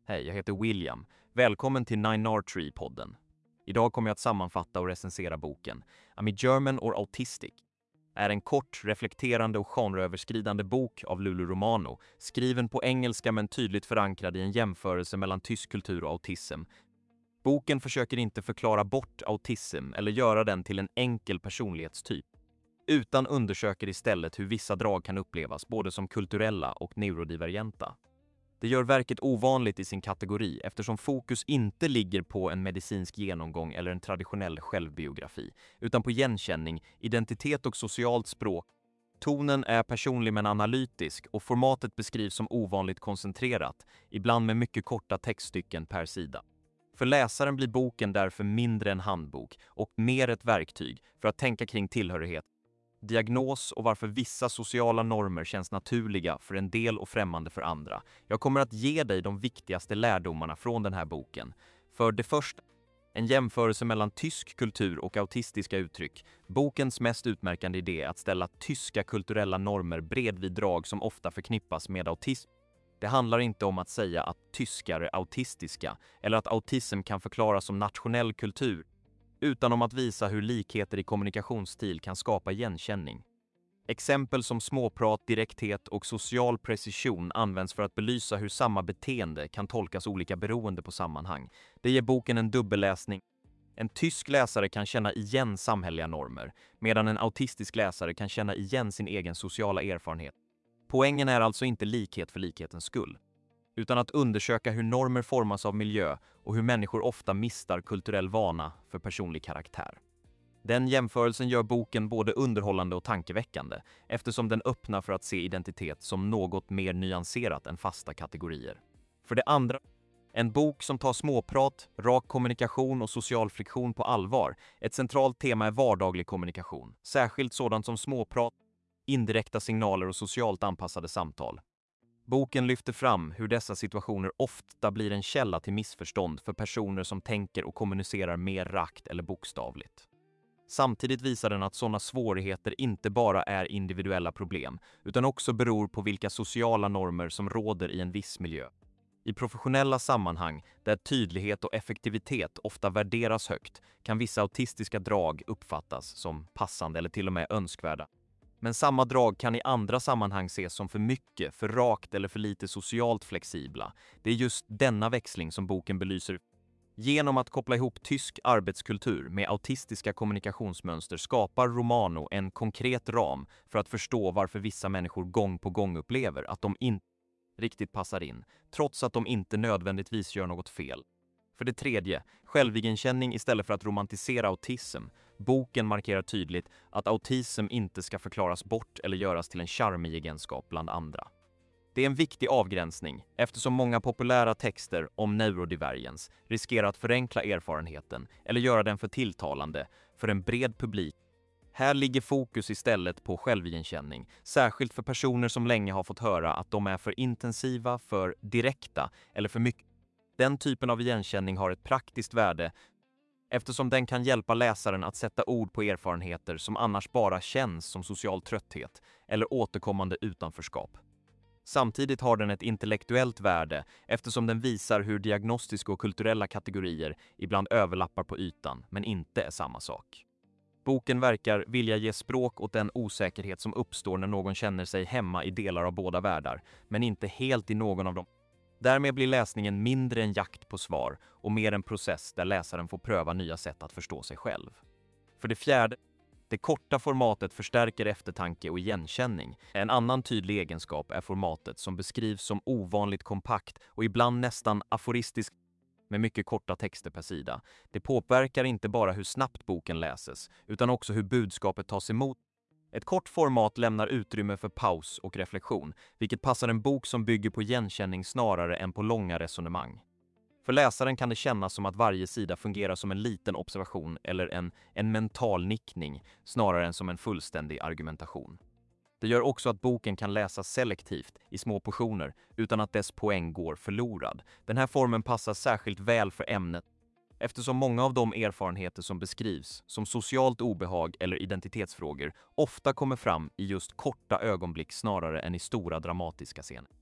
Hej, jag heter William. Välkommen till Nine Tree-podden. Idag kommer jag att sammanfatta och recensera boken I'm German or Autistic. Är en kort, reflekterande och genreöverskridande bok av Lulu Romano, skriven på engelska men tydligt förankrad i en jämförelse mellan tysk kultur och autism. Boken försöker inte förklara bort autism eller göra den till en enkel personlighetstyp, utan undersöker istället hur vissa drag kan upplevas både som kulturella och neurodivergenta. Det gör verket ovanligt i sin kategori eftersom fokus inte ligger på en medicinsk genomgång eller en traditionell självbiografi, utan på igenkänning, identitet och socialt språk. Tonen är personlig men analytisk och formatet beskrivs som ovanligt koncentrerat, ibland med mycket korta textstycken per sida. För läsaren blir boken därför mindre en handbok och mer ett verktyg för att tänka kring tillhörighet, diagnos och varför vissa sociala normer känns naturliga för en del och främmande för andra. Jag kommer att ge dig de viktigaste lärdomarna från den här boken. För det första, en jämförelse mellan tysk kultur och autistiska uttryck. Bokens mest utmärkande idé är att ställa tyska kulturella normer bredvid drag som ofta förknippas med autism. Det handlar inte om att säga att tyskar är autistiska eller att autism kan förklaras som nationell kultur, utan om att visa hur likheter i kommunikationsstil kan skapa igenkänning. Exempel som småprat, direkthet och social precision används för att belysa hur samma beteende kan tolkas olika beroende på sammanhang. Det ger boken en dubbelläsning. En tysk läsare kan känna igen samhälleliga normer, medan en autistisk läsare kan känna igen sin egen sociala erfarenhet. Poängen är alltså inte likhet för likhetens skull, utan att undersöka hur normer formas av miljö och hur människor ofta mistar kulturell vana för personlig karaktär. Den jämförelsen gör boken både underhållande och tankeväckande, eftersom den öppnar för att se identitet som något mer nyanserat än fasta kategorier. För det andra, en bok som tar småprat, rak kommunikation och social friktion på allvar. Ett centralt tema är vardaglig kommunikation, särskilt sådant som småprat, indirekta signaler och socialt anpassade samtal. Boken lyfter fram hur dessa situationer ofta blir en källa till missförstånd för personer som tänker och kommunicerar mer rakt eller bokstavligt. Samtidigt visar den att sådana svårigheter inte bara är individuella problem, utan också beror på vilka sociala normer som råder i en viss miljö. I professionella sammanhang, där tydlighet och effektivitet ofta värderas högt, kan vissa autistiska drag uppfattas som passande eller till och med önskvärda. Men samma drag kan i andra sammanhang ses som för mycket, för rakt eller för lite socialt flexibla. Det är just denna växling som boken belyser. Genom att koppla ihop tysk arbetskultur med autistiska kommunikationsmönster skapar Romano en konkret ram för att förstå varför vissa människor gång på gång upplever att de inte riktigt passar in, trots att de inte nödvändigtvis gör något fel. För det tredje, självigenkänning istället för att romantisera autism. Boken markerar tydligt att autism inte ska förklaras bort eller göras till en charmig egenskap bland andra. Det är en viktig avgränsning eftersom många populära texter om neurodivergens riskerar att förenkla erfarenheten eller göra den för tilltalande för en bred publik. Här ligger fokus istället på självigenkänning, särskilt för personer som länge har fått höra att de är för intensiva, för direkta eller för mycket. Den typen av igenkänning har ett praktiskt värde eftersom den kan hjälpa läsaren att sätta ord på erfarenheter som annars bara känns som social trötthet eller återkommande utanförskap. Samtidigt har den ett intellektuellt värde eftersom den visar hur diagnostiska och kulturella kategorier ibland överlappar på ytan men inte är samma sak. Boken verkar vilja ge språk åt den osäkerhet som uppstår när någon känner sig hemma i delar av båda världar, men inte helt i någon av dem. Därmed blir läsningen mindre en jakt på svar och mer en process där läsaren får pröva nya sätt att förstå sig själv. För det fjärde, det korta formatet förstärker eftertanke och igenkänning. En annan tydlig egenskap är formatet som beskrivs som ovanligt kompakt och ibland nästan aforistiskt med mycket korta texter per sida. Det påverkar inte bara hur snabbt boken läses, utan också hur budskapet tas emot. Ett kort format lämnar utrymme för paus och reflektion, vilket passar en bok som bygger på igenkänning snarare än på långa resonemang. För läsaren kan det kännas som att varje sida fungerar som en liten observation eller en mental nickning snarare än som en fullständig argumentation. Det gör också att boken kan läsas selektivt i små portioner utan att dess poäng går förlorad. Den här formen passar särskilt väl för ämnet eftersom många av de erfarenheter som beskrivs som socialt obehag eller identitetsfrågor ofta kommer fram i just korta ögonblick snarare än i stora dramatiska scener.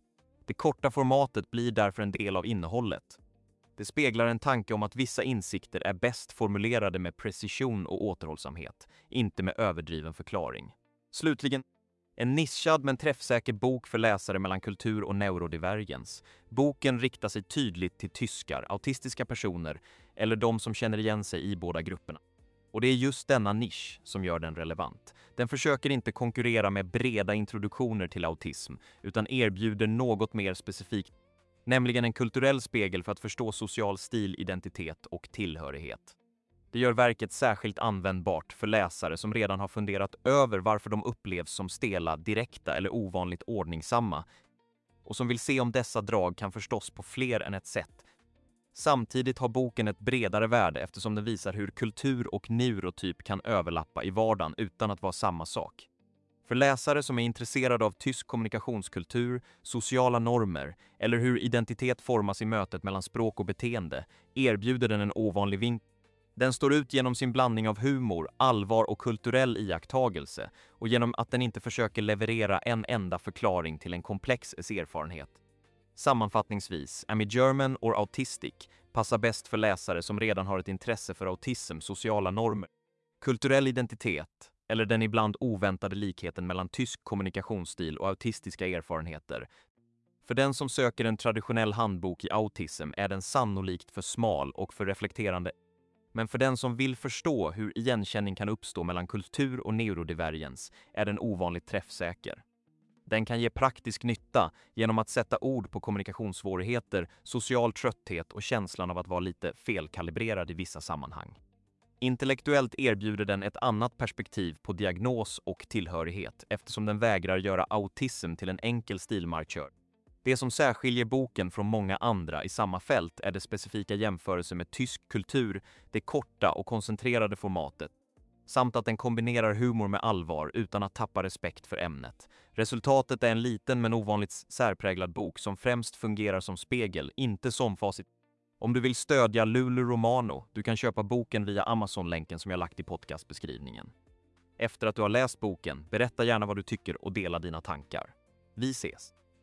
Det korta formatet blir därför en del av innehållet. Det speglar en tanke om att vissa insikter är bäst formulerade med precision och återhållsamhet, inte med överdriven förklaring. Slutligen, en nischad men träffsäker bok för läsare mellan kultur och neurodivergens. Boken riktar sig tydligt till tyskar, autistiska personer eller de som känner igen sig i båda grupperna. Och det är just denna nisch som gör den relevant. Den försöker inte konkurrera med breda introduktioner till autism, utan erbjuder något mer specifikt, nämligen en kulturell spegel för att förstå social stil, identitet och tillhörighet. Det gör verket särskilt användbart för läsare som redan har funderat över varför de upplevs som stela, direkta eller ovanligt ordningsamma och som vill se om dessa drag kan förstås på fler än ett sätt. Samtidigt har boken ett bredare värde eftersom den visar hur kultur och neurotyp kan överlappa i vardagen utan att vara samma sak. För läsare som är intresserade av tysk kommunikationskultur, sociala normer eller hur identitet formas i mötet mellan språk och beteende erbjuder den en ovanlig vinkel. Den står ut genom sin blandning av humor, allvar och kulturell iakttagelse och genom att den inte försöker leverera en enda förklaring till en komplex erfarenhet. Sammanfattningsvis, Am I German or Autistic passar bäst för läsare som redan har ett intresse för autism, sociala normer, kulturell identitet eller den ibland oväntade likheten mellan tysk kommunikationsstil och autistiska erfarenheter. För den som söker en traditionell handbok i autism är den sannolikt för smal och för reflekterande. Men för den som vill förstå hur igenkänning kan uppstå mellan kultur och neurodivergens är den ovanligt träffsäker. Den kan ge praktisk nytta genom att sätta ord på kommunikationssvårigheter, social trötthet och känslan av att vara lite felkalibrerad i vissa sammanhang. Intellektuellt erbjuder den ett annat perspektiv på diagnos och tillhörighet eftersom den vägrar göra autism till en enkel stilmarkör. Det som särskiljer boken från många andra i samma fält är det specifika jämförelse med tysk kultur, det korta och koncentrerade formatet, samt att den kombinerar humor med allvar utan att tappa respekt för ämnet. Resultatet är en liten men ovanligt särpräglad bok som främst fungerar som spegel, inte som facit. Om du vill stödja Lulu Romano, du kan köpa boken via Amazon-länken som jag lagt i podcastbeskrivningen. Efter att du har läst boken, berätta gärna vad du tycker och dela dina tankar. Vi ses!